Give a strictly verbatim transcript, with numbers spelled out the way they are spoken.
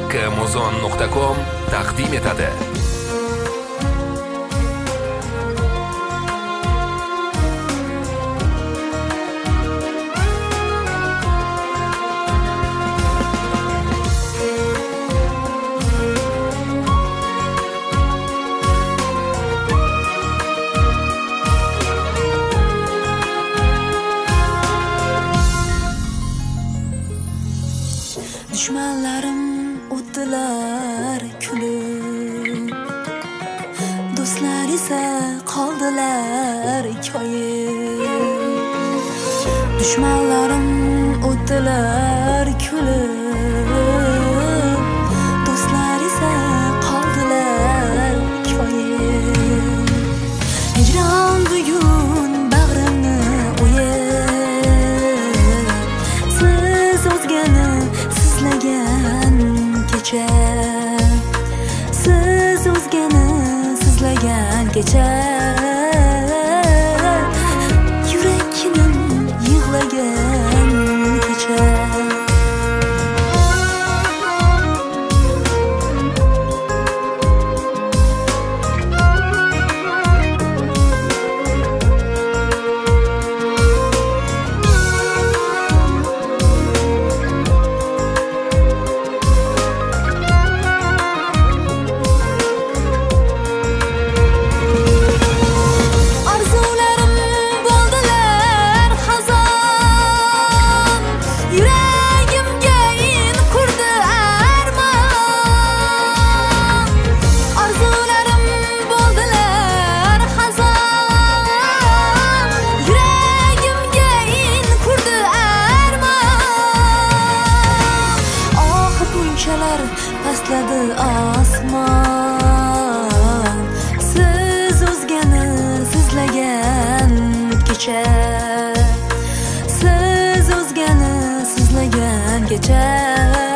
kmozon nuqta com taqdim etadi. Düşmanlarım o'tdilar kulib, do'stlar esa qoldilar koyib. Düşmanlarım o'tdilar kulib, do'stlar esa qoldilar koyib. Hijron bugun bag'rimni o'yib, siz o'zgani sizlagan kecha, siz o'zgani sizlagan kecha, yuraknim yig'lagan kecha. Pastladi osmon, siz o'zgani sizlagan kecha, siz o'zgani sizlagan kecha.